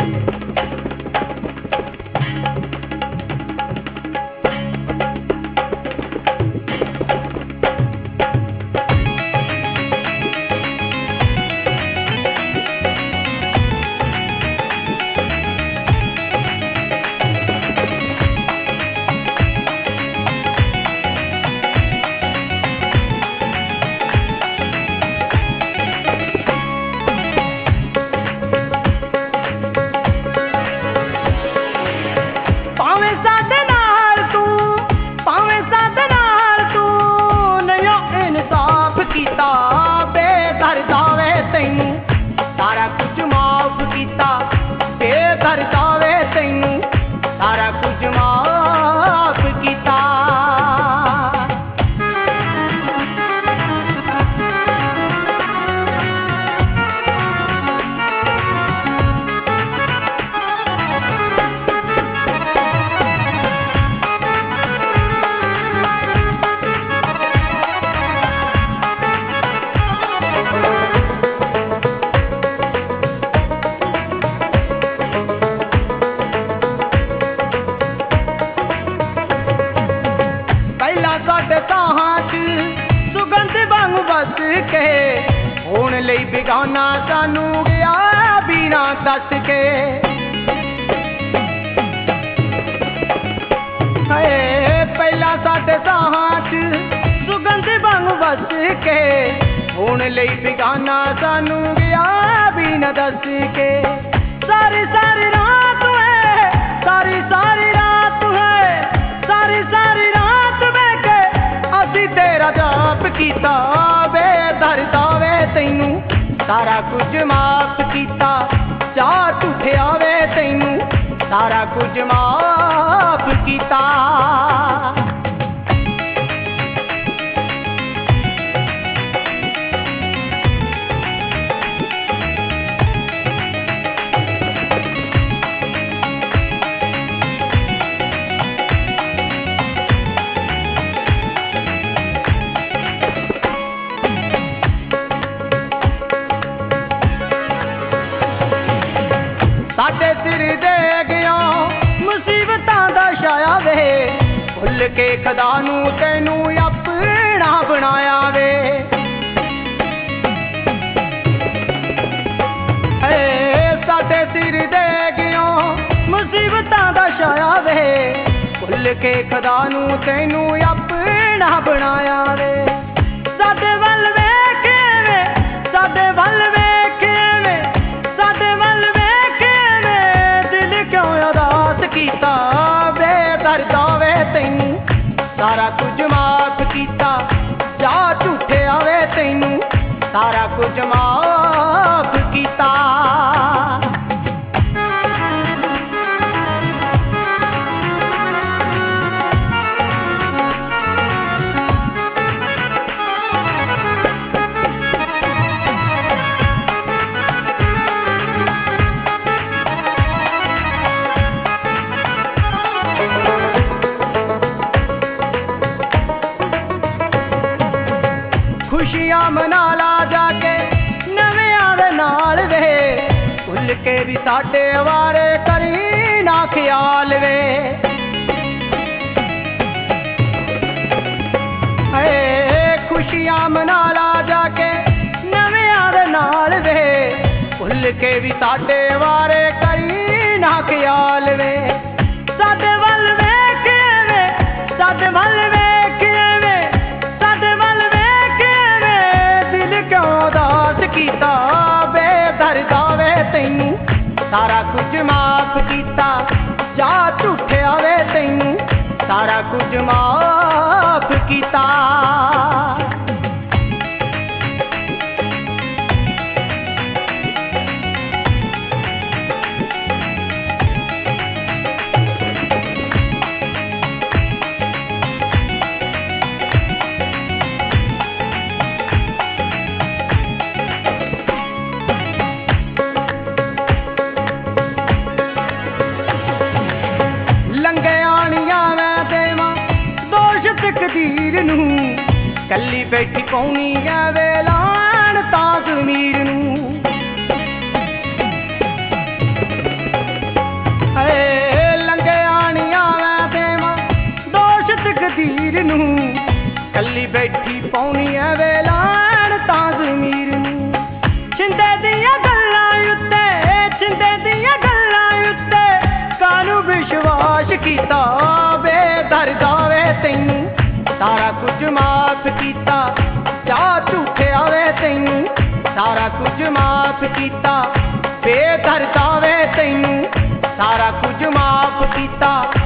होण लई बेगाना सानू गया बिना दस के। पहला साडे साहां च सुगंध वांग बस के, होण लई बेगाना सानू गया बिना दस के। सारी सारी रात है, सारी सारी रात है, सारी सारी रात बैठे असी तेरा जाप कीता। बेदर्दा वे तैनू सारा कुछ माफ कीता, जा झूठिया वे तैनू सारा कुछ माफ कीता। साडे सिर दे गया मुसीबतां दा छाया वे, भुल के खुदा नू तैनू अपना बनाया वे। साडे सिर दे गया मुसीबतां दा छाया वे, भुल के खुदा नू तैनू अपना बनाया वे। साडे वल वेख वे, साडे वल वेख वे, साडे वल कीता। बेदर्दा वे तैनू सारा कुछ माफ कीता, जा झूठे आवे तैनू सारा कुछ माफ कीता। खुशियां मना ला जाके नवियां दे नाल वे, भुल के भी साडे वारे करी ना ख्याल वे। खुशियां मना ला जाके नवियां दे नाल वे, भुल के भी साडे वारे करी ना ख्याल वे। साडे वल वेख वे, साडे वल वेख वे, साडे वल उदास कीता। बेदर्दा वे तैनू सारा कुछ माफ कीता, जा झूठिया वे तैनू सारा कुछ माफ कीता। कली बैठी कौनी वे लान ताज मीर नू। ਬੈਠੀ ਪਾਉਣੀ ਐ ਵੇਲਾਣ ਤਾਂ ਜ਼ਮੀਰ ਨੂੰ। ਛਿੰਦੇ ਦੀਆਂ ਗੱਲਾਂ ਉੱਤੇ, ਛਿੰਦੇ ਦੀਆਂ ਗੱਲਾਂ ਉੱਤੇ ਕਾਹਨੂੰ ਵਿਸ਼ਵਾਸ ਕੀਤਾ ਬੇਦਰਦਾ ਵੇ ਤੈਨੂੰ ਸਾਰਾ ਕੁਝ ਮਾਫ ਕੀਤਾ। ਜਾ ਝੂਠਿਆ ਵੇ ਤੈਨੂੰ ਸਾਰਾ ਕੁਝ ਮਾਫ ਕੀਤਾ। ਬੇਦਰਦਾ ਵੇ ਤੈਨੂੰ ਸਾਰਾ ਕੁਝ ਮਾਫ ਕੀਤਾ।